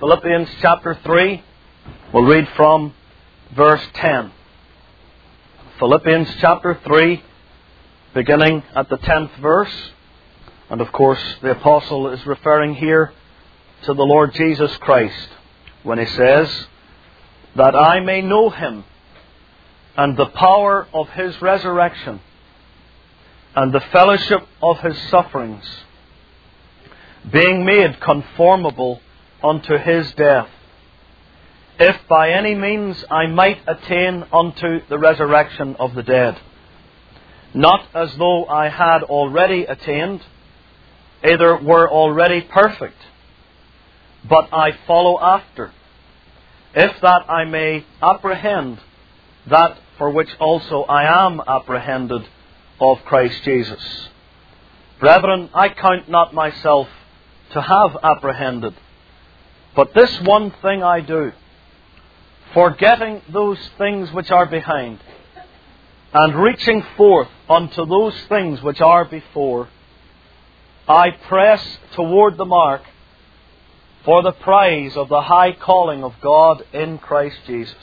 Philippians chapter 3. We'll read from verse 10. Philippians chapter 3, beginning at the 10th verse. And of course, the apostle is referring here to the Lord Jesus Christ when he says, that I may know Him and the power of His resurrection and the fellowship of His sufferings, being made conformable unto His death, if by any means I might attain unto the resurrection of the dead. Not as though I had already attained, either were already perfect, but I follow after, if that I may apprehend that for which also I am apprehended of Christ Jesus. Brethren, I count not myself to have apprehended, but this one thing I do, forgetting those things which are behind, and reaching forth unto those things which are before, I press toward the mark for the prize of the high calling of God in Christ Jesus.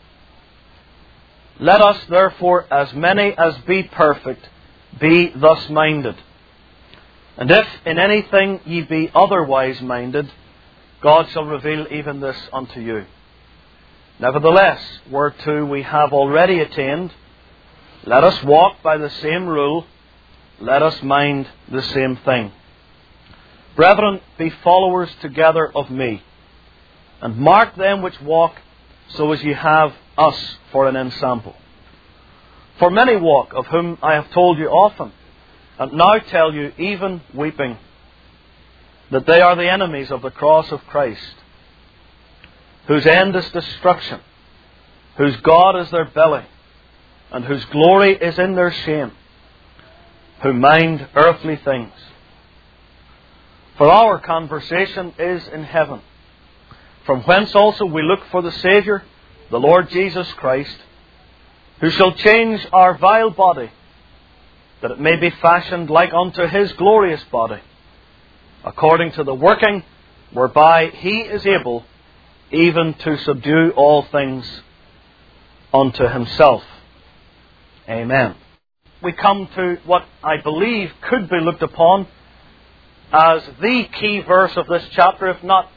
Let us therefore, as many as be perfect, be thus minded. And if in anything ye be otherwise minded, God shall reveal even this unto you. Nevertheless, whereto we have already attained, let us walk by the same rule, let us mind the same thing. Brethren, be followers together of me, and mark them which walk, so as ye have us for an ensample. For many walk, of whom I have told you often, and now tell you, even weeping, that they are the enemies of the cross of Christ, whose end is destruction, whose God is their belly, and whose glory is in their shame, who mind earthly things. For our conversation is in heaven, from whence also we look for the Saviour, the Lord Jesus Christ, who shall change our vile body, that it may be fashioned like unto His glorious body, according to the working whereby He is able even to subdue all things unto Himself. Amen. We come to what I believe could be looked upon as the key verse of this chapter. If not,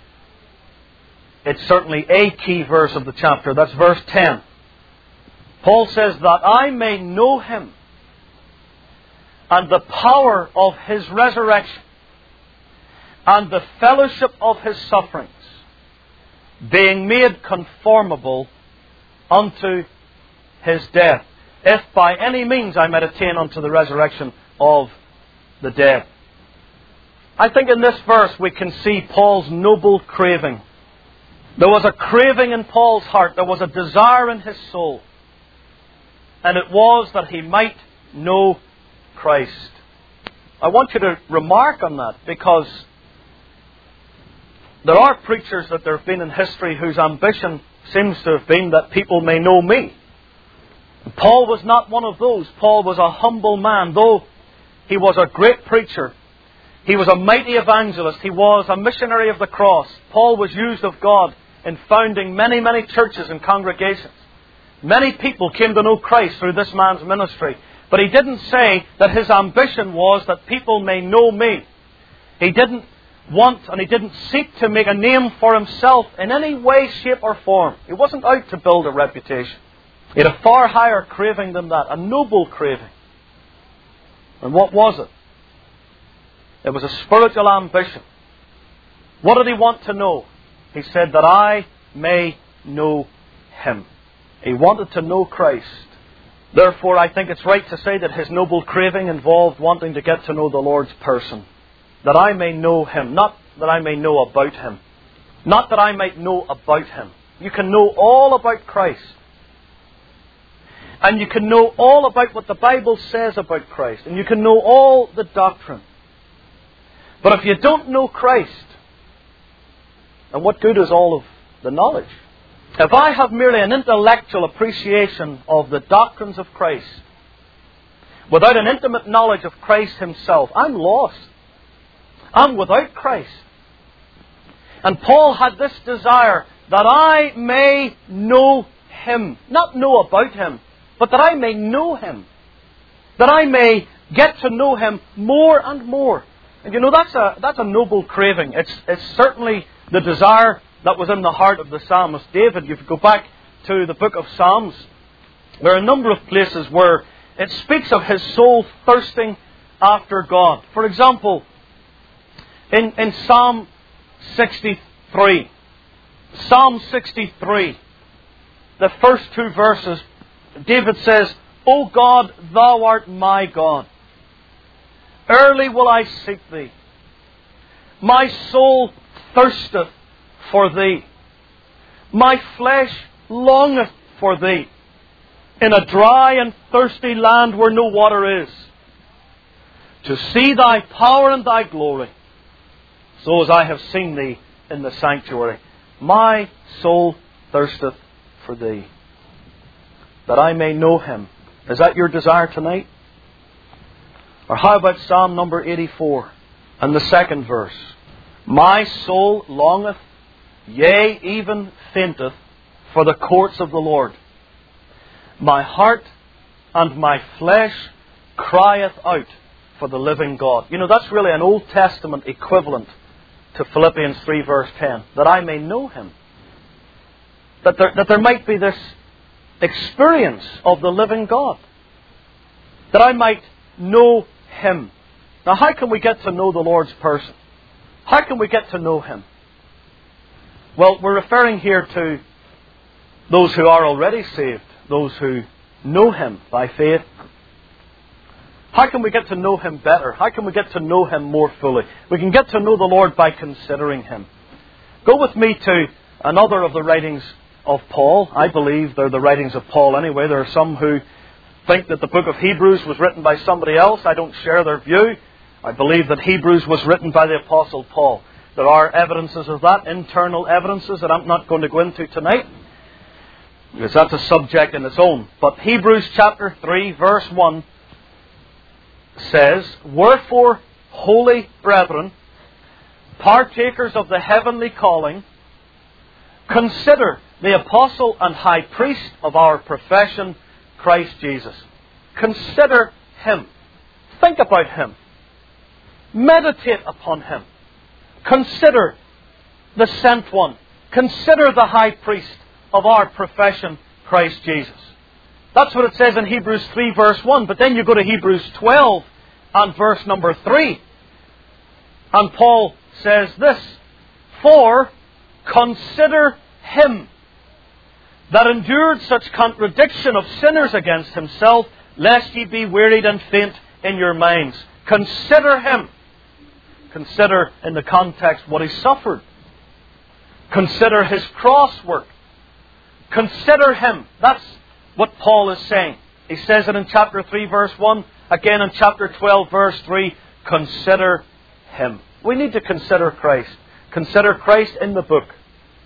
it's certainly a key verse of the chapter. That's verse 10. Paul says, that I may know Him and the power of His resurrection and the fellowship of His sufferings, being made conformable unto His death, if by any means I might attain unto the resurrection of the dead. I think in this verse we can see Paul's noble craving. There was a craving in Paul's heart. There was a desire in his soul. And it was that he might know Christ. I want you to remark on that, because there are preachers that there have been in history whose ambition seems to have been that people may know me. And Paul was not one of those. Paul was a humble man. Though he was a great preacher, he was a mighty evangelist, he was a missionary of the cross. Paul was used of God in founding many, many churches and congregations. Many people came to know Christ through this man's ministry. But he didn't say that his ambition was that people may know me. He didn't want and he didn't seek to make a name for himself in any way, shape or form. He wasn't out to build a reputation. He had a far higher craving than that, a noble craving. And what was it? It was a spiritual ambition. What did he want to know? He said, that I may know Him. He wanted to know Christ. Therefore, I think it's right to say that his noble craving involved wanting to get to know the Lord's person. That I may know Him, not that I may know about Him. Not that I might know about Him. You can know all about Christ. And you can know all about what the Bible says about Christ. And you can know all the doctrine. But if you don't know Christ, then what good is all of the knowledge? If I have merely an intellectual appreciation of the doctrines of Christ, without an intimate knowledge of Christ Himself, I'm lost. I'm without Christ. And Paul had this desire, that I may know Him. Not know about Him, but that I may know Him. That I may get to know Him more and more. And you know, that's a noble craving. It's certainly the desire that was in the heart of the psalmist David. If you go back to the book of Psalms, there are a number of places where it speaks of his soul thirsting after God. For example, in Psalm 63, the first two verses, David says, O God, Thou art my God. Early will I seek Thee. My soul thirsteth for Thee. My flesh longeth for Thee, in a dry and thirsty land where no water is, to see Thy power and Thy glory, so as I have seen Thee in the sanctuary. My soul thirsteth for Thee, that I may know Him. Is that your desire tonight? Or how about Psalm number 84 and the second verse? My soul longeth, yea, even fainteth, for the courts of the Lord. My heart and my flesh crieth out for the living God. You know, that's really an Old Testament equivalent to Philippians 3 verse 10. That I may know Him. That there might be this experience of the living God. That I might know Him. Now, how can we get to know the Lord's person? How can we get to know Him? Well, we're referring here to those who are already saved, those who know Him by faith. How can we get to know Him better? How can we get to know Him more fully? We can get to know the Lord by considering Him. Go with me to another of the writings of Paul. I believe they're the writings of Paul anyway. There are some who think that the book of Hebrews was written by somebody else. I don't share their view. I believe that Hebrews was written by the Apostle Paul. There are evidences of that, internal evidences that I'm not going to go into tonight, because that's a subject in its own. But Hebrews chapter 3 verse 1 says, Wherefore, holy brethren, partakers of the heavenly calling, consider the apostle and high priest of our profession, Christ Jesus. Consider Him. Think about Him. Meditate upon Him. Consider the sent one. Consider the high priest of our profession, Christ Jesus. That's what it says in Hebrews 3 verse 1. But then you go to Hebrews 12 and verse number 3. And Paul says this, For consider Him that endured such contradiction of sinners against Himself, lest ye be wearied and faint in your minds. Consider Him. Consider in the context what He suffered. Consider His cross work. Consider Him. That's what Paul is saying. He says it in chapter 3 verse 1. Again in chapter 12 verse 3. Consider Him. We need to consider Christ. Consider Christ in the book.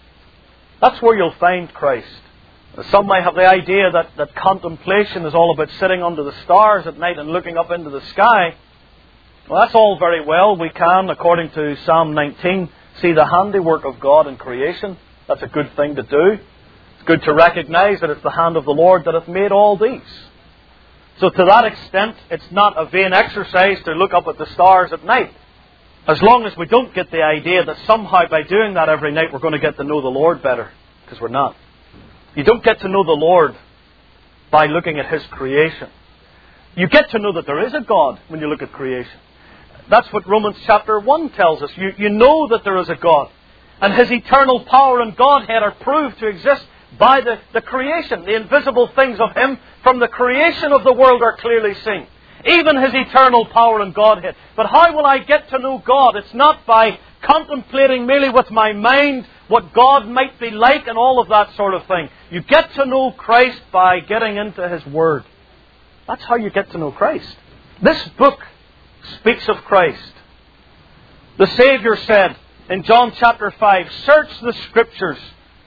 That's where you'll find Christ. Some might have the idea that contemplation is all about sitting under the stars at night and looking up into the sky. Well, that's all very well. We can, according to Psalm 19, see the handiwork of God in creation. That's a good thing to do. It's good to recognize that it's the hand of the Lord that hath made all these. So to that extent, it's not a vain exercise to look up at the stars at night. As long as we don't get the idea that somehow by doing that every night we're going to get to know the Lord better. Because we're not. You don't get to know the Lord by looking at His creation. You get to know that there is a God when you look at creation. That's what Romans chapter 1 tells us. You know that there is a God. And His eternal power and Godhead are proved to exist by the creation. The invisible things of Him from the creation of the world are clearly seen. Even His eternal power and Godhead. But how will I get to know God? It's not by contemplating merely with my mind what God might be like and all of that sort of thing. You get to know Christ by getting into His Word. That's how you get to know Christ. This book speaks of Christ. The Saviour said in John chapter 5, Search the Scriptures,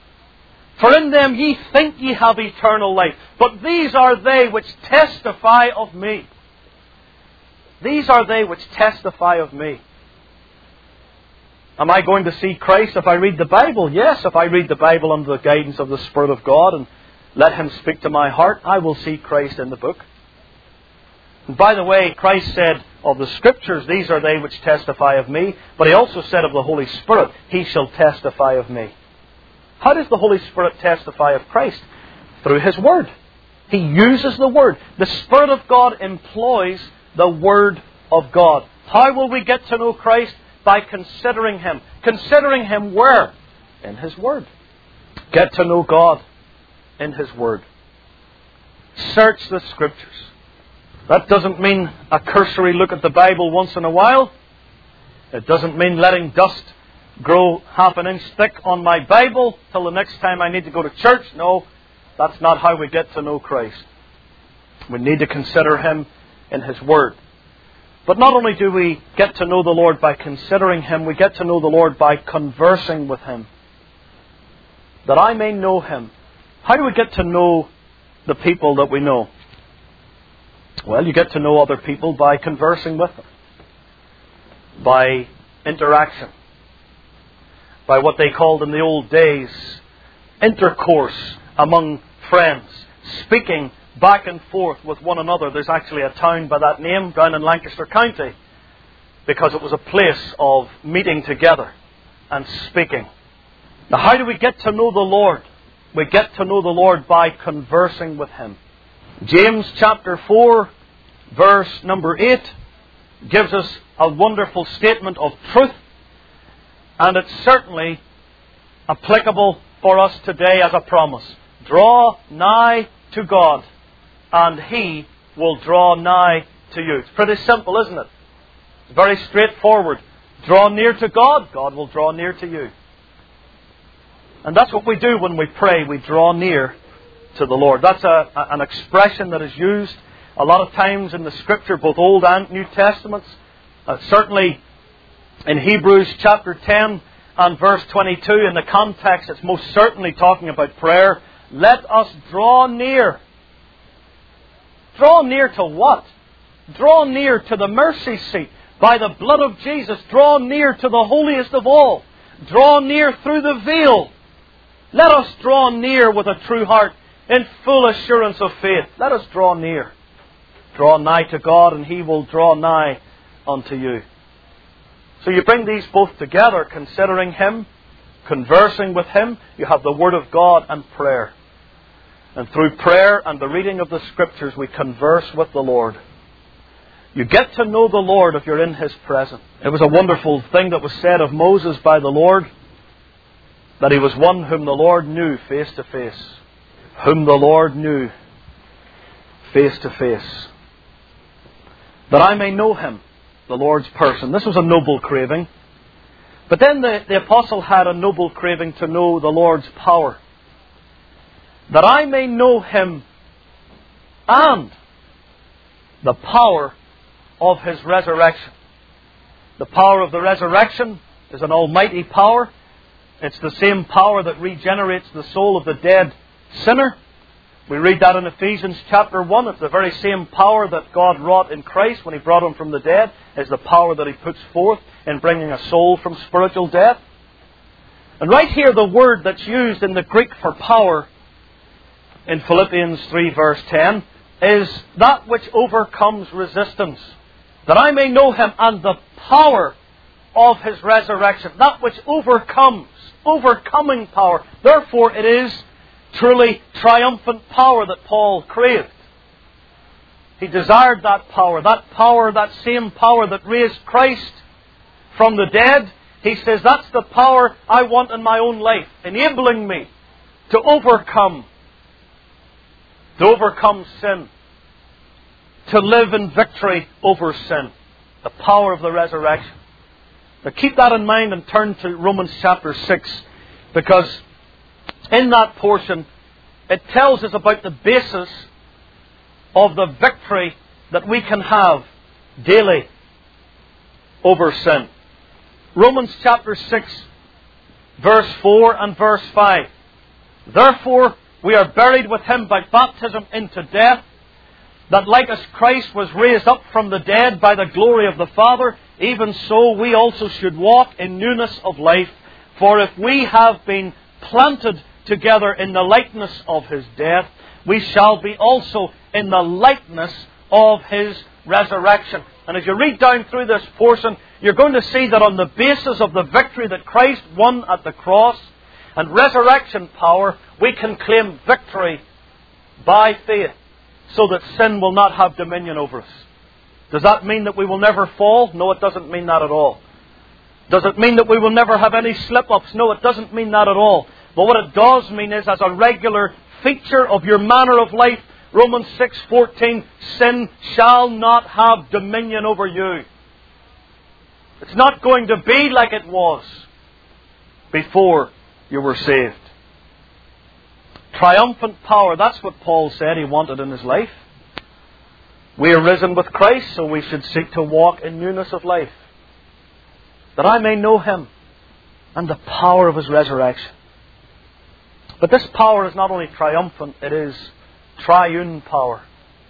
for in them ye think ye have eternal life, but these are they which testify of me. These are they which testify of me. Am I going to see Christ if I read the Bible? Yes, if I read the Bible under the guidance of the Spirit of God and let Him speak to my heart, I will see Christ in the book. And by the way, Christ said of the Scriptures, these are they which testify of me. But He also said of the Holy Spirit, He shall testify of me. How does the Holy Spirit testify of Christ? Through His Word. He uses the Word. The Spirit of God employs the Word of God. How will we get to know Christ? By considering Him. Considering Him where? In His Word. Get to know God in His Word. Search the Scriptures. That doesn't mean a cursory look at the Bible once in a while. It doesn't mean letting dust grow half an inch thick on my Bible till the next time I need to go to church. No, that's not how we get to know Christ. We need to consider Him in His Word. But not only do we get to know the Lord by considering Him, we get to know the Lord by conversing with Him. That I may know Him. How do we get to know the people that we know? Well, you get to know other people by conversing with them. By interaction. By what they called in the old days intercourse among friends. Speaking back and forth with one another. There's actually a town by that name down in Lancaster County, because it was a place of meeting together and speaking. Now, how do we get to know the Lord? We get to know the Lord by conversing with Him. James chapter 4, verse number 8, gives us a wonderful statement of truth, and it's certainly applicable for us today as a promise. Draw nigh to God, and He will draw nigh to you. It's pretty simple, isn't it? It's very straightforward. Draw near to God, God will draw near to you. And that's what we do when we pray. We draw near to the Lord. That's an expression that is used a lot of times in the Scripture, both Old and New Testaments. Certainly in Hebrews chapter 10 and verse 22, in the context, it's most certainly talking about prayer. Let us draw near. Draw near to what? Draw near to the mercy seat. By the blood of Jesus, draw near to the holiest of all. Draw near through the veil. Let us draw near with a true heart in full assurance of faith. Let us draw near. Draw nigh to God, and He will draw nigh unto you. So you bring these both together, considering Him, conversing with Him. You have the Word of God and prayer. And through prayer and the reading of the Scriptures, we converse with the Lord. You get to know the Lord if you're in His presence. It was a wonderful thing that was said of Moses by the Lord, that he was one whom the Lord knew face to face. Whom the Lord knew face to face. That I may know Him, the Lord's person. This was a noble craving. But then the apostle had a noble craving to know the Lord's power. That I may know Him and the power of His resurrection. The power of the resurrection is an almighty power. It's the same power that regenerates the soul of the dead sinner. We read that in Ephesians chapter 1. It's the very same power that God wrought in Christ when He brought Him from the dead, is the power that He puts forth in bringing a soul from spiritual death. And right here, the word that's used in the Greek for power in Philippians 3 verse 10 is that which overcomes resistance. That I may know Him and the power of His resurrection. That which overcomes. Overcoming power. Therefore it is truly triumphant power that Paul craved. He desired that power, that same power that raised Christ from the dead. He says, that's the power I want in my own life, enabling me to overcome sin, to live in victory over sin. The power of the resurrection. Now keep that in mind and turn to Romans chapter 6, because in that portion it tells us about the basis of the victory that we can have daily over sin. Romans chapter 6, verse 4 and verse 5. Therefore we are buried with Him by baptism into death, that like as Christ was raised up from the dead by the glory of the Father, even so we also should walk in newness of life. For if we have been planted together in the likeness of His death, we shall be also in the likeness of His resurrection. And as you read down through this portion, you're going to see that on the basis of the victory that Christ won at the cross and resurrection power, we can claim victory by faith so that sin will not have dominion over us. Does that mean that we will never fall? No, it doesn't mean that at all. Does it mean that we will never have any slip-ups? No, it doesn't mean that at all. But what it does mean is, as a regular feature of your manner of life, Romans 6:14, sin shall not have dominion over you. It's not going to be like it was before you were saved. Triumphant power, that's what Paul said he wanted in his life. We are risen with Christ, so we should seek to walk in newness of life, that I may know Him and the power of His resurrection. But this power is not only triumphant, it is triune power.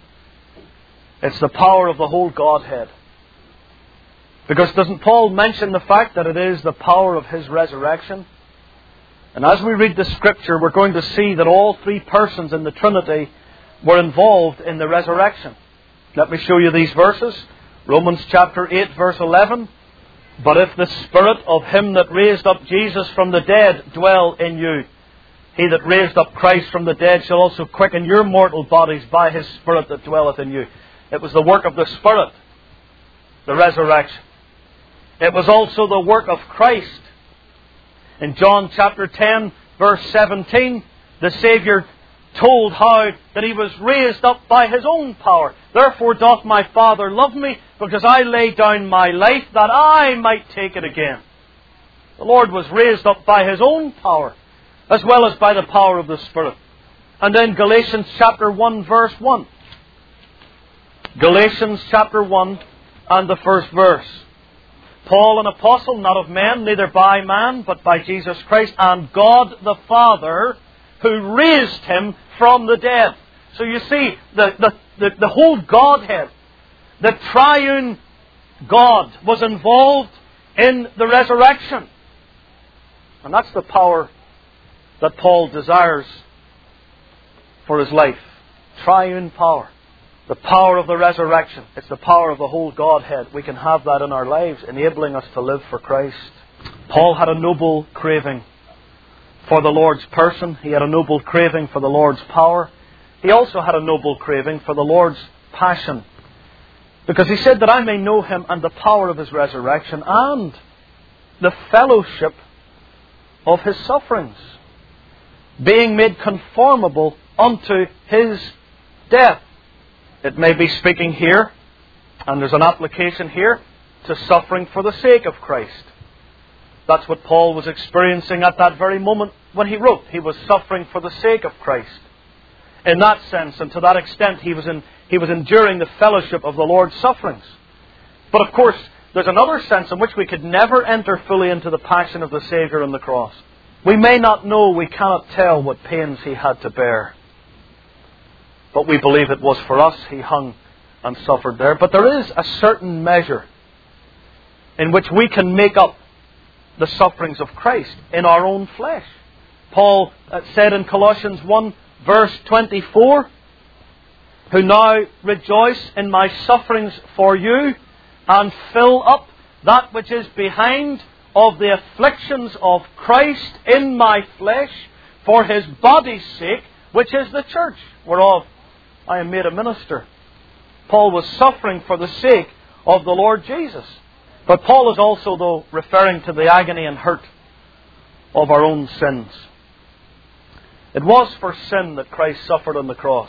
It's the power of the whole Godhead. Because doesn't Paul mention the fact that it is the power of His resurrection? And as we read the Scripture, we're going to see that all three persons in the Trinity were involved in the resurrection. Let me show you these verses. Romans chapter 8, verse 11. But if the Spirit of Him that raised up Jesus from the dead dwell in you, He that raised up Christ from the dead shall also quicken your mortal bodies by His Spirit that dwelleth in you. It was the work of the Spirit, the resurrection. It was also the work of Christ. In John chapter 10, verse 17, the Saviour told how that He was raised up by His own power. Therefore doth my Father love me, because I lay down my life that I might take it again. The Lord was raised up by His own power, as well as by the power of the Spirit. And then Galatians chapter 1, verse 1. Galatians chapter 1 and the first verse. Paul, an apostle, not of men, neither by man, but by Jesus Christ, and God the Father, who raised Him from the dead. So you see, the whole Godhead, the triune God, was involved in the resurrection. And that's the power that Paul desires for his life. Triune power. The power of the resurrection. It's the power of the whole Godhead. We can have that in our lives, enabling us to live for Christ. Paul had a noble craving for the Lord's person. He had a noble craving for the Lord's power. He also had a noble craving for the Lord's passion. Because he said that I may know Him and the power of His resurrection and the fellowship of His sufferings, being made conformable unto His death. It may be speaking here, and there's an application here, to suffering for the sake of Christ. That's what Paul was experiencing at that very moment when he wrote. He was suffering for the sake of Christ. In that sense, and to that extent, he was enduring the fellowship of the Lord's sufferings. But of course, there's another sense in which we could never enter fully into the passion of the Saviour on the cross. We may not know, we cannot tell what pains He had to bear. But we believe it was for us He hung and suffered there. But there is a certain measure in which we can make up the sufferings of Christ in our own flesh. Paul said in Colossians 1, verse 24, who now rejoice in my sufferings for you, and fill up that which is behind of the afflictions of Christ in my flesh, for His body's sake, which is the church, whereof I am made a minister. Paul was suffering for the sake of the Lord Jesus. But Paul is also, though, referring to the agony and hurt of our own sins. It was for sin that Christ suffered on the cross.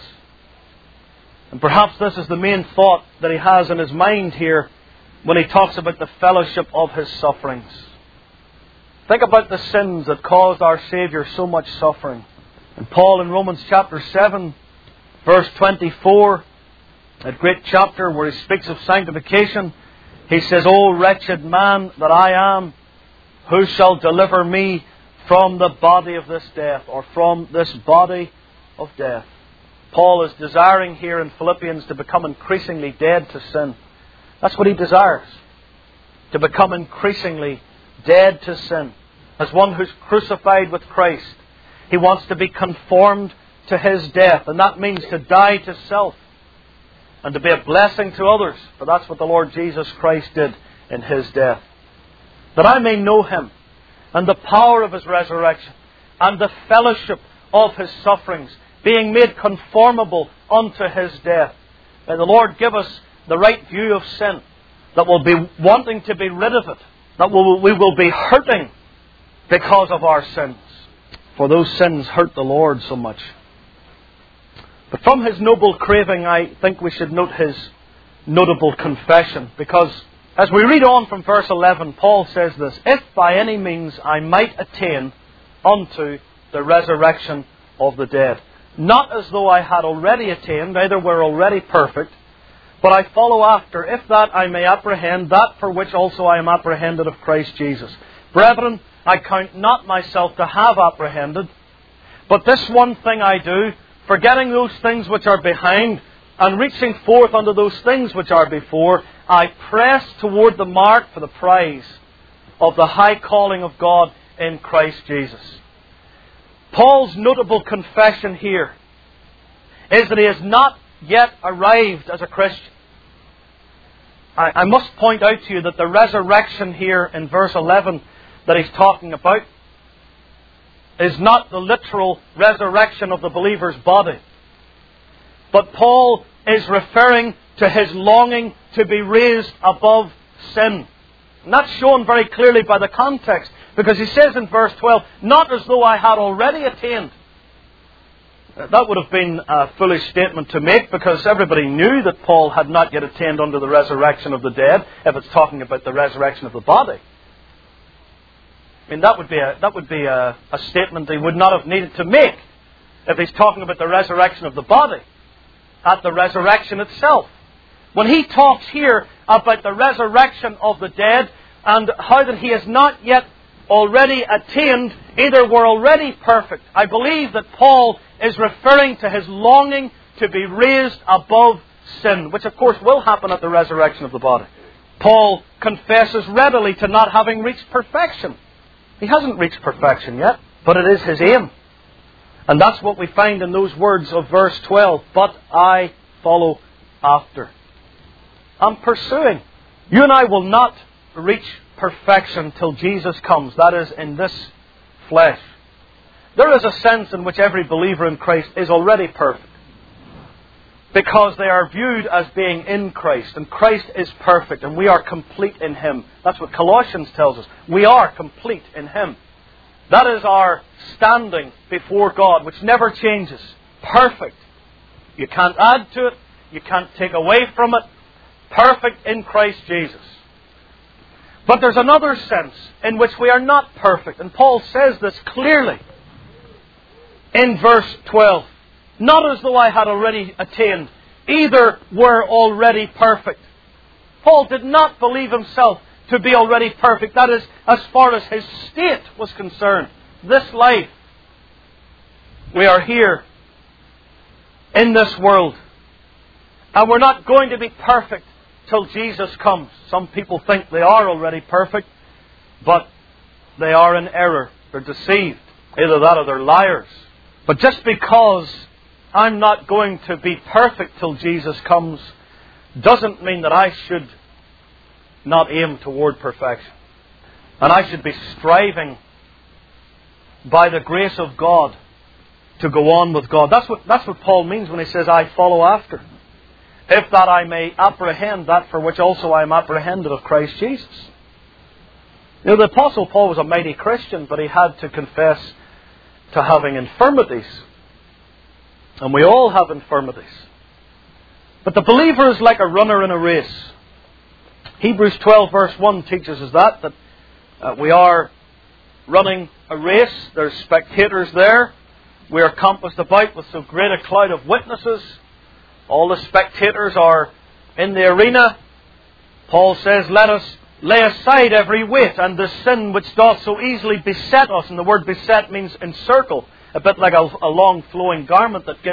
And perhaps this is the main thought that he has in his mind here when he talks about the fellowship of His sufferings. Think about the sins that caused our Saviour so much suffering. And Paul in Romans chapter 7, verse 24, that great chapter where he speaks of sanctification, he says, O wretched man that I am, who shall deliver me from the body of this death, or from this body of death? Paul is desiring here in Philippians to become increasingly dead to sin. That's what he desires. To become increasingly dead to sin. As one who's crucified with Christ. He wants to be conformed to His death. And that means to die to self. And to be a blessing to others. For that's what the Lord Jesus Christ did in His death. That I may know Him. And the power of His resurrection. And the fellowship of His sufferings. Being made conformable unto His death. May the Lord give us the right view of sin. That we'll be wanting to be rid of it. That we will be hurting because of our sins. For those sins hurt the Lord so much. But from His noble craving, I think we should note His notable confession. Because as we read on from verse 11, Paul says this, if by any means I might attain unto the resurrection of the dead. Not as though I had already attained, either were already perfect, but I follow after, if that I may apprehend that for which also I am apprehended of Christ Jesus. Brethren, I count not myself to have apprehended, but this one thing I do, forgetting those things which are behind, and reaching forth unto those things which are before, I press toward the mark for the prize of the high calling of God in Christ Jesus. Paul's notable confession here is that he has not yet arrived as a Christian. I must point out to you that the resurrection here in verse 11 that he's talking about is not the literal resurrection of the believer's body. But Paul is referring to his longing to be raised above sin. And that's shown very clearly by the context. Because he says in verse 12, not as though I had already attained. That would have been a foolish statement to make, because everybody knew that Paul had not yet attained unto the resurrection of the dead, if it's talking about the resurrection of the body. I mean, that would be a statement he would not have needed to make if he's talking about the resurrection of the body, at the resurrection itself. When he talks here about the resurrection of the dead, and how that he has not yet already attained, either were already perfect. I believe that Paul is referring to his longing to be raised above sin, which of course will happen at the resurrection of the body. Paul confesses readily to not having reached perfection. He hasn't reached perfection yet, but it is his aim. And that's what we find in those words of verse 12. But I follow after. I'm pursuing. You and I will not reach perfection till Jesus comes. That is, in this flesh. There is a sense in which every believer in Christ is already perfect. Because they are viewed as being in Christ. And Christ is perfect and we are complete in Him. That's what Colossians tells us. We are complete in Him. That is our standing before God, which never changes. Perfect. You can't add to it. You can't take away from it. Perfect in Christ Jesus. But there's another sense in which we are not perfect. And Paul says this clearly in verse 12. Not as though I had already attained. Either were already perfect. Paul did not believe himself to be already perfect. That is, as far as his state was concerned. This life. We are here in this world. And we're not going to be perfect till Jesus comes. Some people think they are already perfect, but they are in error. They're deceived. Either that or they're liars. But just because I'm not going to be perfect till Jesus comes doesn't mean that I should not aim toward perfection. And I should be striving by the grace of God to go on with God. That's what Paul means when he says, I follow after. If that I may apprehend that for which also I am apprehended of Christ Jesus. You know, the Apostle Paul was a mighty Christian, but he had to confess to having infirmities. And we all have infirmities. But the believer is like a runner in a race. Hebrews 12 verse 1 teaches us that we are running a race. There's spectators there. We are compassed about with so great a cloud of witnesses. All the spectators are in the arena. Paul says, let us lay aside every weight and the sin which doth so easily beset us. And the word beset means encircle. A bit like a long flowing garment that gets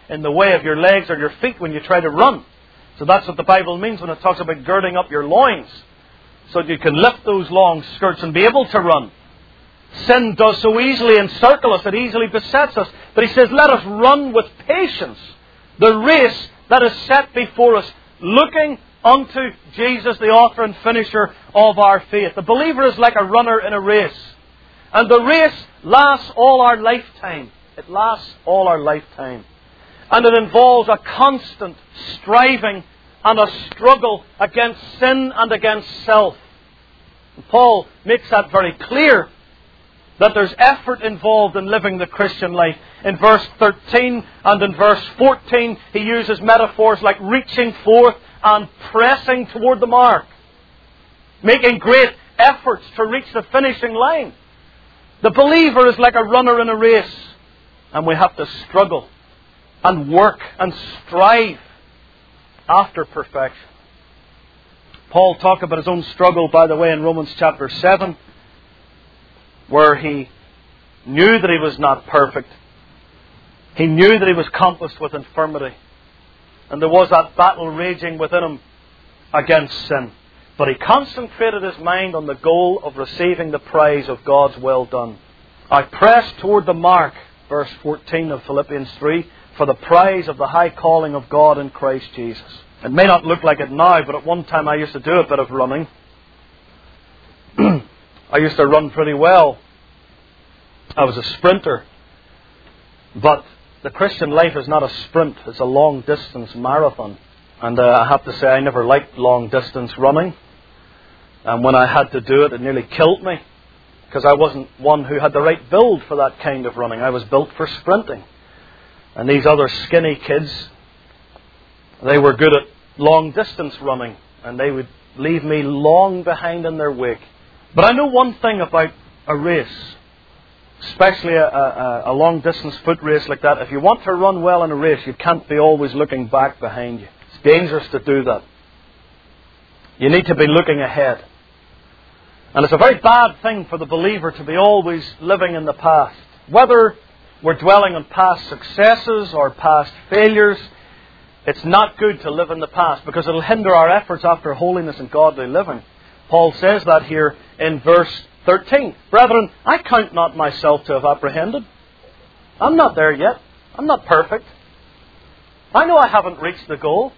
in the way of your legs or your feet when you try to run. So that's what the Bible means when it talks about girding up your loins, so that you can lift those long skirts and be able to run. Sin does so easily encircle us, it easily besets us. But he says, let us run with patience the race that is set before us, looking unto Jesus, the author and finisher of our faith. The believer is like a runner in a race. And the race lasts all our lifetime. It lasts all our lifetime. And it involves a constant striving and a struggle against sin and against self. And Paul makes that very clear, that there's effort involved in living the Christian life. In verse 13 and in verse 14, he uses metaphors like reaching forth and pressing toward the mark, making great efforts to reach the finishing line. The believer is like a runner in a race, and we have to struggle and work and strive after perfection. Paul talked about his own struggle, by the way, in Romans chapter 7, where he knew that he was not perfect. He knew that he was compassed with infirmity. And there was that battle raging within him against sin. But he concentrated his mind on the goal of receiving the prize of God's will done. I press toward the mark, verse 14 of Philippians 3, for the prize of the high calling of God in Christ Jesus. It may not look like it now, but at one time I used to do a bit of running. I used to run pretty well. I was a sprinter. But the Christian life is not a sprint, it's a long distance marathon. And I have to say I never liked long distance running. And when I had to do it, it nearly killed me, because I wasn't one who had the right build for that kind of running. I was built for sprinting. And these other skinny kids, they were good at long distance running, and they would leave me long behind in their wake. But I know one thing about a race, especially a long distance foot race like that. If you want to run well in a race, you can't be always looking back behind you. It's dangerous to do that. You need to be looking ahead. And it's a very bad thing for the believer to be always living in the past. Whether we're dwelling on past successes or past failures, it's not good to live in the past, because it'll hinder our efforts after holiness and godly living. Paul says that here in verse 13. Brethren, I count not myself to have apprehended. I'm not there yet. I'm not perfect. I know I haven't reached the goal.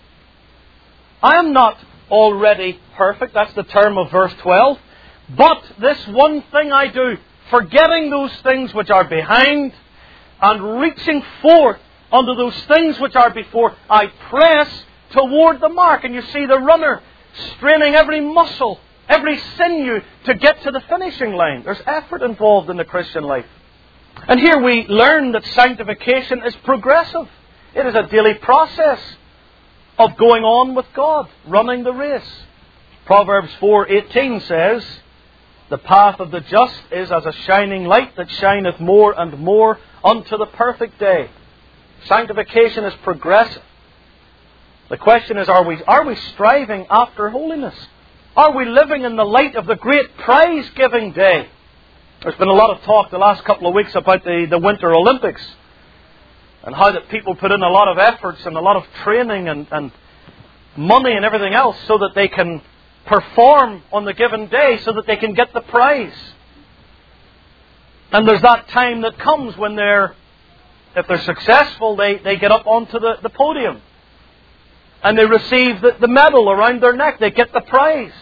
I am not already perfect. That's the term of verse 12. But this one thing I do, forgetting those things which are behind and reaching forth unto those things which are before, I press toward the mark. And you see the runner straining every muscle, every sinew to get to the finishing line. There's effort involved in the Christian life. And here we learn that sanctification is progressive. It is a daily process of going on with God, running the race. Proverbs 4:18 says, the path of the just is as a shining light that shineth more and more unto the perfect day. Sanctification is progressive. The question is, are we striving after holiness? Are we living in the light of the great prize-giving day? There's been a lot of talk the last couple of weeks about the Winter Olympics, and how that people put in a lot of efforts and a lot of training and money and everything else so that they can perform on the given day, so that they can get the prize. And there's that time that comes when if they're successful, they get up onto the podium. And they receive the medal around their neck. They get the prize.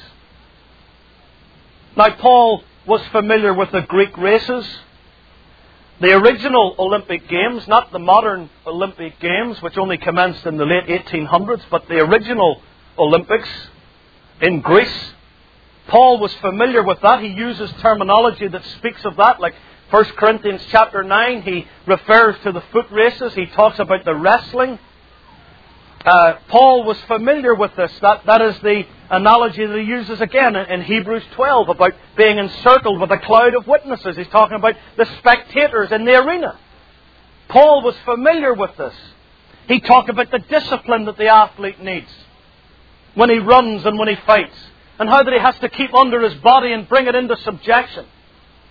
Now, Paul was familiar with the Greek races. The original Olympic Games, not the modern Olympic Games, which only commenced in the late 1800s, but the original Olympics in Greece. Paul was familiar with that. He uses terminology that speaks of that, like 1 Corinthians chapter 9, he refers to the foot races. He talks about the wrestling. Paul was familiar with this. That is the analogy that he uses again in Hebrews 12 about being encircled with a cloud of witnesses. He's talking about the spectators in the arena. Paul was familiar with this. He talked about the discipline that the athlete needs when he runs and when he fights, and how that he has to keep under his body and bring it into subjection.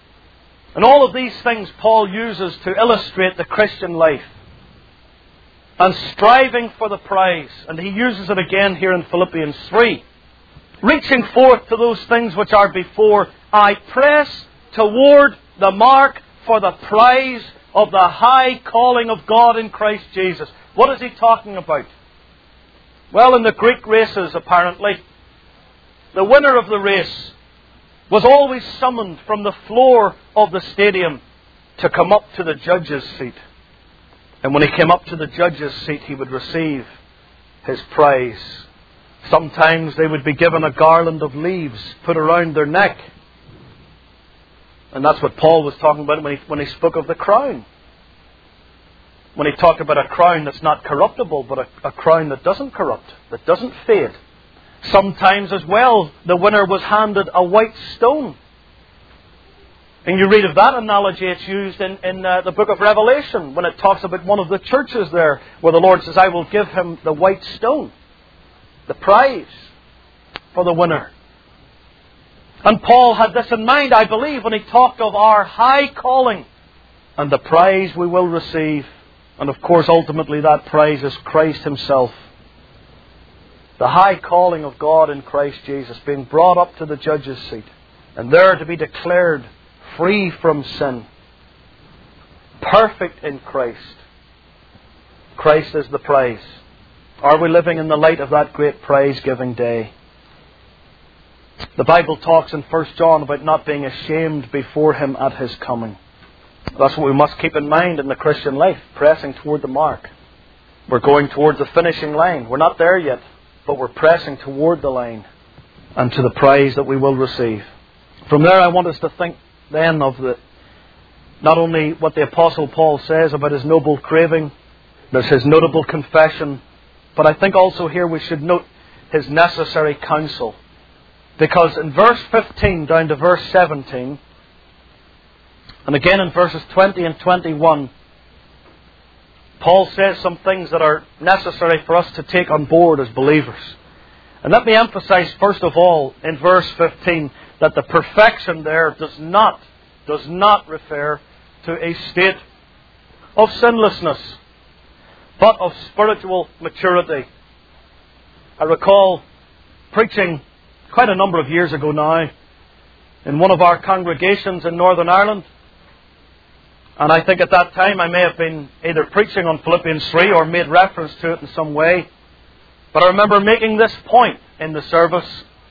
And all of these things Paul uses to illustrate the Christian life. and striving for the prize. And he uses it again here in Philippians 3. Reaching forth to those things which are before, I press toward the mark for the prize of the high calling of God in Christ Jesus. What is he talking about? Well, in the Greek races, apparently, the winner of the race was always summoned from the floor of the stadium to come up to the judge's seat. And when he came up to the judge's seat, he would receive his prize. Sometimes they would be given a garland of leaves put around their neck. And that's what Paul was talking about when he spoke of the crown. When he talked about a crown that's not corruptible, but a crown that doesn't corrupt, that doesn't fade. Sometimes as well, the winner was handed a white stone. And you read of that analogy, it's used in the book of Revelation, when it talks about one of the churches there, where the Lord says, I will give him the white stone, the prize for the winner. And Paul had this in mind, I believe, when he talked of our high calling and the prize we will receive. And of course, ultimately that prize is Christ Himself. The high calling of God in Christ Jesus, being brought up to the judge's seat, and there to be declared free from sin, perfect in Christ. Christ is the prize. Are we living in the light of that great prize-giving day? The Bible talks in 1 John about not being ashamed before Him at His coming. That's what we must keep in mind in the Christian life, pressing toward the mark. We're going towards the finishing line. We're not there yet, but we're pressing toward the line and to the prize that we will receive. From there, I want us to think then of not only what the Apostle Paul says about his noble craving, there's his notable confession, but I think also here we should note his necessary counsel. Because in verse 15 down to verse 17, and again in verses 20 and 21, Paul says some things that are necessary for us to take on board as believers. And let me emphasize first of all in verse 15 that the perfection there does not refer to a state of sinlessness, but of spiritual maturity. I recall preaching quite a number of years ago now in one of our congregations in Northern Ireland. And I think at that time I may have been either preaching on Philippians 3 or made reference to it in some way. But I remember making this point in the service,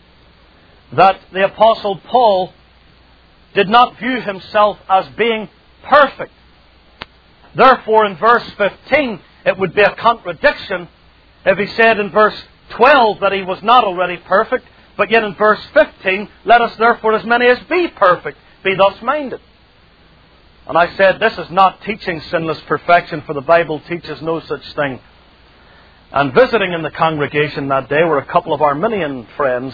that the Apostle Paul did not view himself as being perfect. Therefore, in verse 15, it would be a contradiction if he said in verse 12 that he was not already perfect, but yet in verse 15, let us therefore as many as be perfect, be thus minded. And I said, this is not teaching sinless perfection, for the Bible teaches no such thing. And visiting in the congregation that day were a couple of Arminian friends.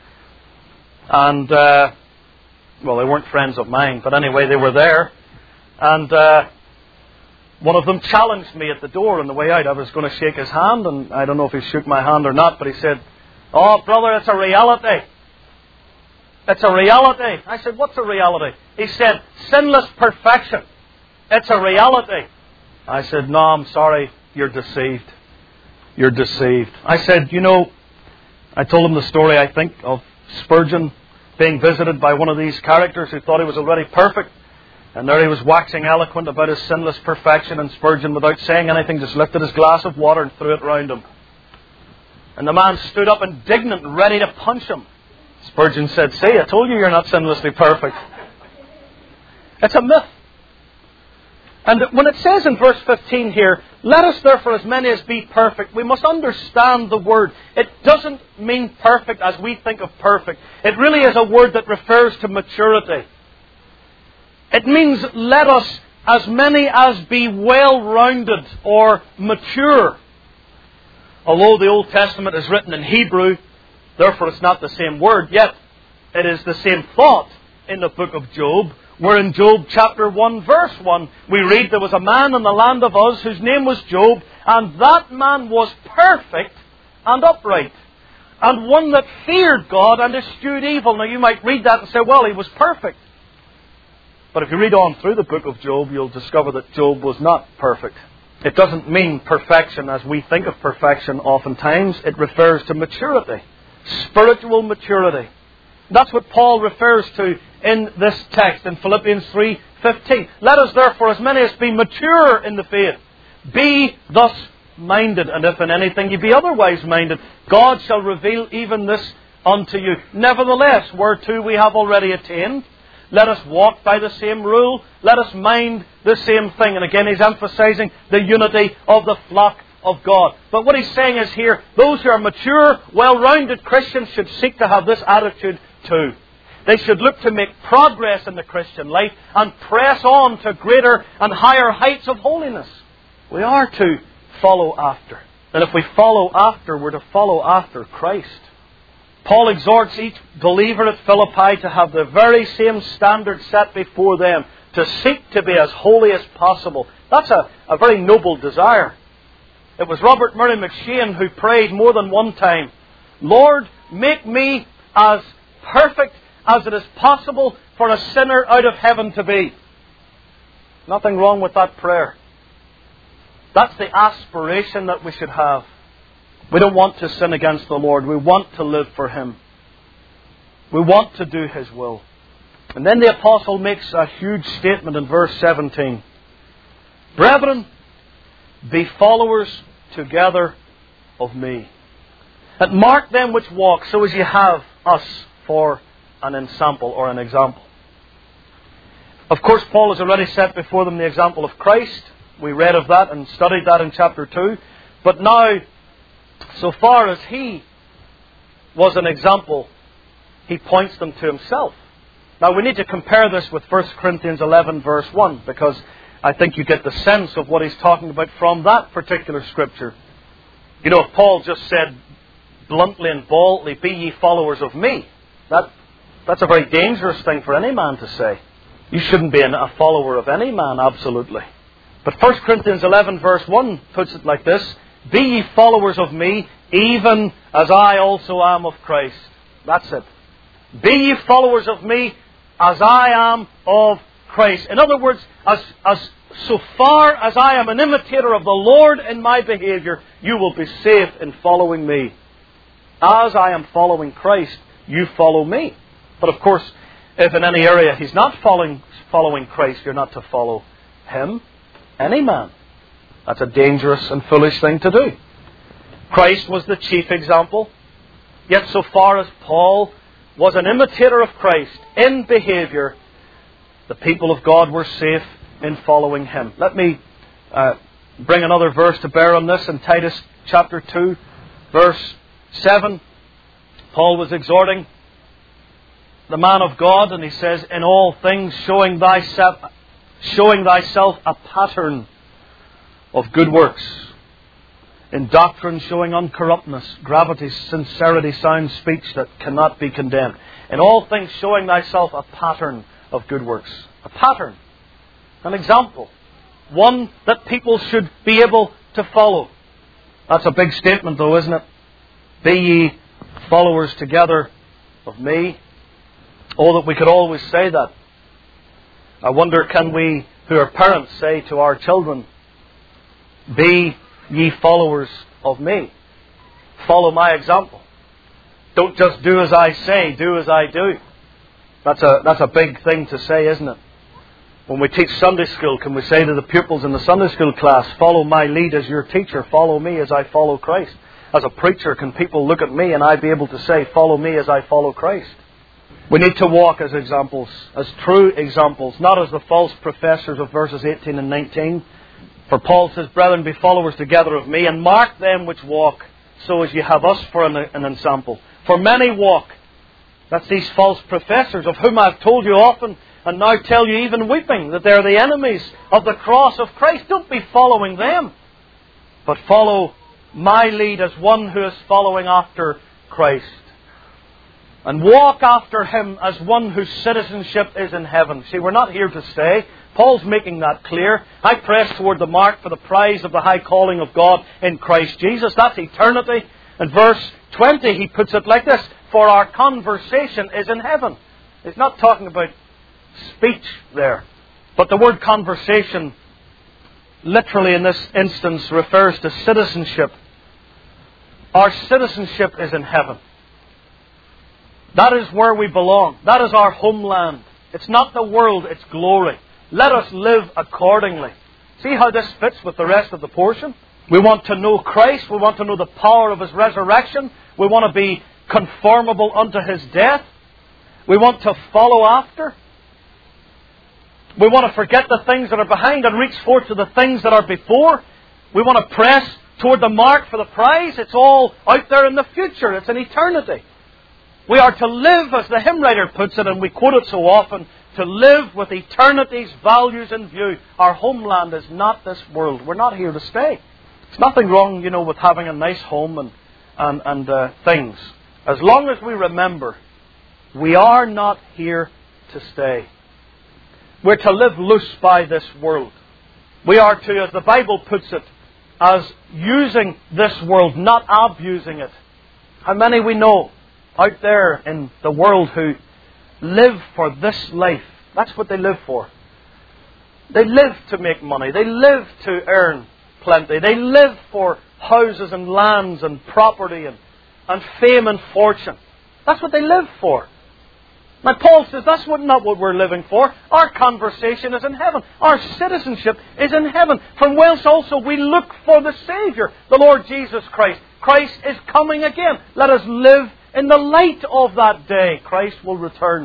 And, well, they weren't friends of mine, but anyway, they were there. And one of them challenged me at the door on the way out. I was going to shake his hand, and I don't know if he shook my hand or not, but he said, oh, brother, it's a reality. It's a reality. I said, what's a reality? He said, sinless perfection. It's a reality. I said, no, I'm sorry, you're deceived. You're deceived. I said, I told him the story, I think, of Spurgeon being visited by one of these characters who thought he was already perfect. And there he was waxing eloquent about his sinless perfection, and Spurgeon, without saying anything, just lifted his glass of water and threw it round him. And the man stood up indignant, ready to punch him. Spurgeon said, see, I told you you're not sinlessly perfect. It's a myth. And when it says in verse 15 here, let us therefore as many as be perfect, we must understand the word. It doesn't mean perfect as we think of perfect. It really is a word that refers to maturity. It means let us as many as be well-rounded or mature. Although the Old Testament is written in Hebrew, therefore it's not the same word, yet it is the same thought in the book of Job, where in Job chapter 1 verse 1 we read, there was a man in the land of Uz whose name was Job, and that man was perfect and upright, and one that feared God and eschewed evil. Now you might read that and say, well, he was perfect. But if you read on through the book of Job, you'll discover that Job was not perfect. It doesn't mean perfection as we think of perfection oftentimes. It refers to maturity, spiritual maturity. That's what Paul refers to in this text in Philippians 3:15. Let us therefore, as many as be mature in the faith, be thus minded. And if in anything ye be otherwise minded, God shall reveal even this unto you. Nevertheless, whereto we have already attained, let us walk by the same rule. Let us mind the same thing. And again, he's emphasizing the unity of the flock of God. But what he's saying is here, those who are mature, well-rounded Christians should seek to have this attitude too. They should look to make progress in the Christian life and press on to greater and higher heights of holiness. We are to follow after. And if we follow after, we're to follow after Christ. Paul exhorts each believer at Philippi to have the very same standard set before them, to seek to be as holy as possible. That's a very noble desire. It was Robert Murray McCheyne who prayed more than one time, Lord, make me as perfect as it is possible for a sinner out of heaven to be. Nothing wrong with that prayer. That's the aspiration that we should have. We don't want to sin against the Lord. We want to live for Him. We want to do His will. And then the apostle makes a huge statement in verse 17. Brethren, be followers together of me. And mark them which walk, so as ye have us for an ensample or an example. Of course, Paul has already set before them the example of Christ. We read of that and studied that in chapter 2. But now, so far as He was an example, He points them to Himself. Now we need to compare this with 1 Corinthians 11 verse 1, because I think you get the sense of what he's talking about from that particular scripture. You know, if Paul just said bluntly and boldly, be ye followers of me, that's a very dangerous thing for any man to say. You shouldn't be a follower of any man, absolutely. But 1 Corinthians 11 verse 1 puts it like this, be ye followers of me, even as I also am of Christ. That's it. Be ye followers of me, as I am of Christ. In other words, as so far as I am an imitator of the Lord in my behavior, you will be safe in following me. As I am following Christ, you follow me. But of course, if in any area he's not following Christ, you're not to follow him, any man. That's a dangerous and foolish thing to do. Christ was the chief example. Yet so far as Paul was an imitator of Christ in behavior, the people of God were safe in following him. Let me bring another verse to bear on this in Titus chapter 2, verse 7. Paul was exhorting the man of God, and he says, in all things showing thyself a pattern of good works, in doctrine showing uncorruptness, gravity, sincerity, sound speech that cannot be condemned. In all things showing thyself a pattern of good works. A pattern. An example. One that people should be able to follow. That's a big statement though, isn't it? Be ye followers together of me. Oh, that we could always say that. I wonder, can we, who are parents, say to our children, be ye followers of me. Follow my example. Don't just do as I say, do as I do. That's a big thing to say, isn't it? When we teach Sunday school, can we say to the pupils in the Sunday school class, follow my lead as your teacher, follow me as I follow Christ? As a preacher, can people look at me and I be able to say, follow me as I follow Christ? We need to walk as examples, as true examples, not as the false professors of verses 18 and 19. For Paul says, brethren, be followers together of me, and mark them which walk, so as ye have us for an ensample. For many walk. That's these false professors, of whom I've told you often, and now tell you even weeping, that they're the enemies of the cross of Christ. Don't be following them, but follow my lead as one who is following after Christ. And walk after Him as one whose citizenship is in heaven. See, we're not here to stay. Paul's making that clear. I press toward the mark for the prize of the high calling of God in Christ Jesus. That's eternity. In verse 20 he puts it like this, for our conversation is in heaven. He's not talking about speech there. But the word conversation literally in this instance refers to citizenship. Our citizenship is in heaven. That is where we belong. That is our homeland. It's not the world, it's glory. Let us live accordingly. See how this fits with the rest of the portion? We want to know Christ. We want to know the power of His resurrection. We want to be conformable unto His death. We want to follow after. We want to forget the things that are behind and reach forth to the things that are before. We want to press toward the mark for the prize. It's all out there in the future. It's in eternity. We are to live, as the hymn writer puts it, and we quote it so often, to live with eternity's values in view. Our homeland is not this world. We're not here to stay. There's nothing wrong, with having a nice home and things. As long as we remember, we are not here to stay. We're to live loose by this world. We are to, as the Bible puts it, as using this world, not abusing it. How many we know out there in the world who live for this life? That's what they live for. They live to make money. They live to earn plenty. They live for houses and lands and property and fame and fortune. That's what they live for. Now Paul says that's not what we're living for. Our conversation is in heaven. Our citizenship is in heaven. From whence also we look for the Saviour, the Lord Jesus Christ. Christ is coming again. Let us live in the light of that day. Christ will return.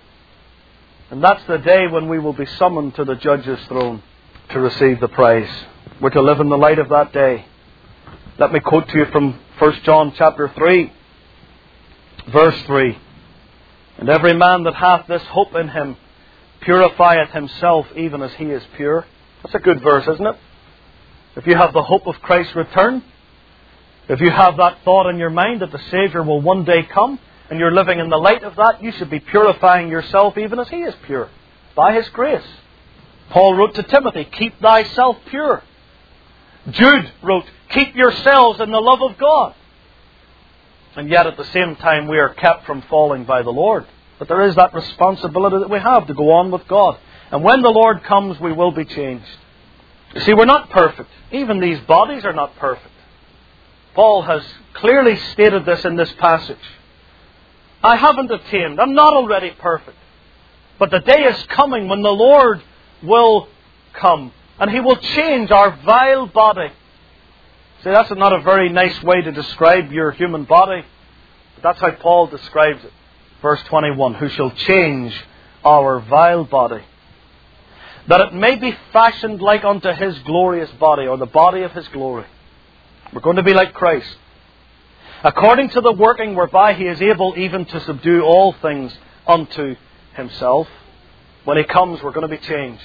And that's the day when we will be summoned to the judge's throne to receive the prize. We're to live in the light of that day. Let me quote to you from 1 John chapter 3, verse 3. And every man that hath this hope in him purifieth himself even as he is pure. That's a good verse, isn't it? If you have the hope of Christ's return, if you have that thought in your mind that the Saviour will one day come, and you're living in the light of that, you should be purifying yourself even as He is pure, by His grace. Paul wrote to Timothy, keep thyself pure. Jude wrote, keep yourselves in the love of God. And yet at the same time we are kept from falling by the Lord. But there is that responsibility that we have to go on with God. And when the Lord comes, we will be changed. You see, we're not perfect. Even these bodies are not perfect. Paul has clearly stated this in this passage. I haven't attained. I'm not already perfect. But the day is coming when the Lord will come. And He will change our vile body. See, that's not a very nice way to describe your human body. But that's how Paul describes it. Verse 21, who shall change our vile body, that it may be fashioned like unto His glorious body, or the body of His glory. We're going to be like Christ. According to the working whereby He is able even to subdue all things unto Himself. When He comes, we're going to be changed.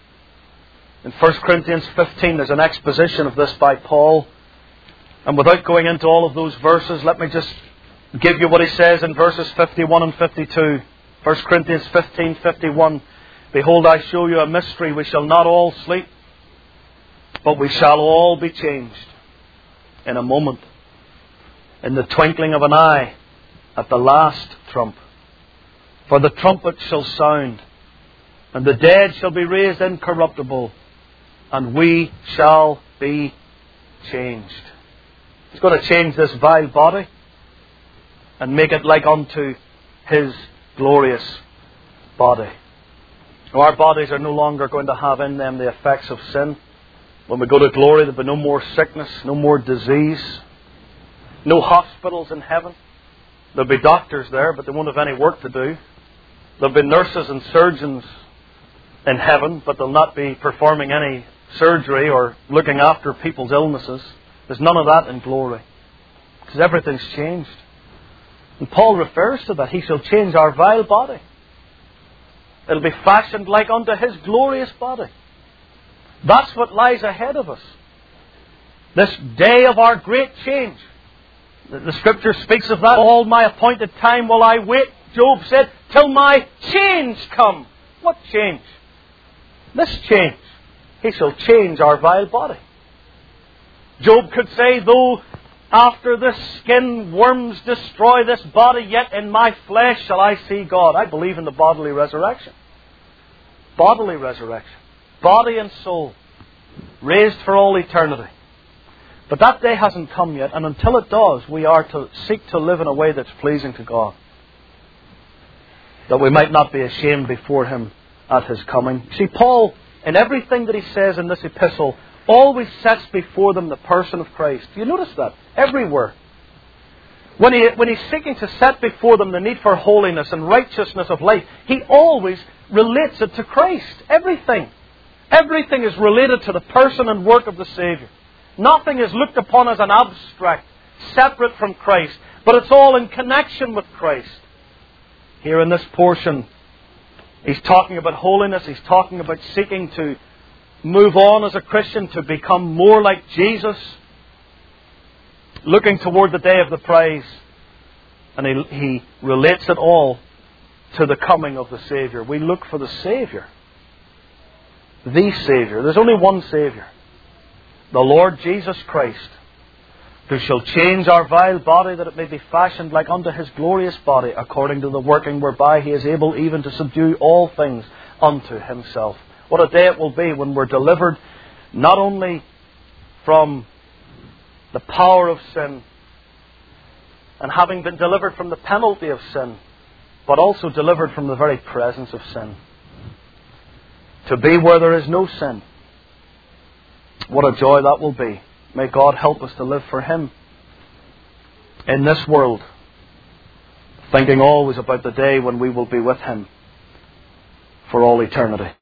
In 1 Corinthians 15, there's an exposition of this by Paul. And without going into all of those verses, let me just give you what he says in verses 51 and 52. 1 Corinthians 15:51. Behold, I show you a mystery. We shall not all sleep, but we shall all be changed in a moment, in the twinkling of an eye, at the last trump. For the trumpet shall sound, and the dead shall be raised incorruptible, and we shall be changed. He's going to change this vile body and make it like unto His glorious body. Our bodies are no longer going to have in them the effects of sin. When we go to glory, there'll be no more sickness, no more disease, no hospitals in heaven. There'll be doctors there, but they won't have any work to do. There'll be nurses and surgeons in heaven, but they'll not be performing any surgery or looking after people's illnesses. There's none of that in glory, because everything's changed. And Paul refers to that. He shall change our vile body. It'll be fashioned like unto His glorious body. That's what lies ahead of us. This day of our great change. The Scripture speaks of that. All my appointed time will I wait, Job said, till my change come. What change? This change. He shall change our vile body. Job could say, though after this skin worms destroy this body, yet in my flesh shall I see God. I believe in the bodily resurrection. Bodily resurrection. Body and soul. raised for all eternity. But that day hasn't come yet, and until it does, we are to seek to live in a way that's pleasing to God, that we might not be ashamed before Him at His coming. See, Paul, in everything that he says in this epistle, always sets before them the person of Christ. Do you notice that? Everywhere. When he's seeking to set before them the need for holiness and righteousness of life, he always relates it to Christ. Everything. Everything is related to the person and work of the Saviour. Nothing is looked upon as an abstract, separate from Christ, but it's all in connection with Christ. Here in this portion, he's talking about holiness. He's talking about seeking to move on as a Christian, to become more like Jesus, looking toward the day of the prize. And he relates it all to the coming of the Saviour. We look for the Saviour. The Saviour. There's only one Saviour. The Lord Jesus Christ, who shall change our vile body that it may be fashioned like unto His glorious body, according to the working whereby He is able even to subdue all things unto Himself. What a day it will be when we're delivered not only from the power of sin, and having been delivered from the penalty of sin, but also delivered from the very presence of sin. To be where there is no sin. What a joy that will be. May God help us to live for Him in this world, thinking always about the day when we will be with Him for all eternity.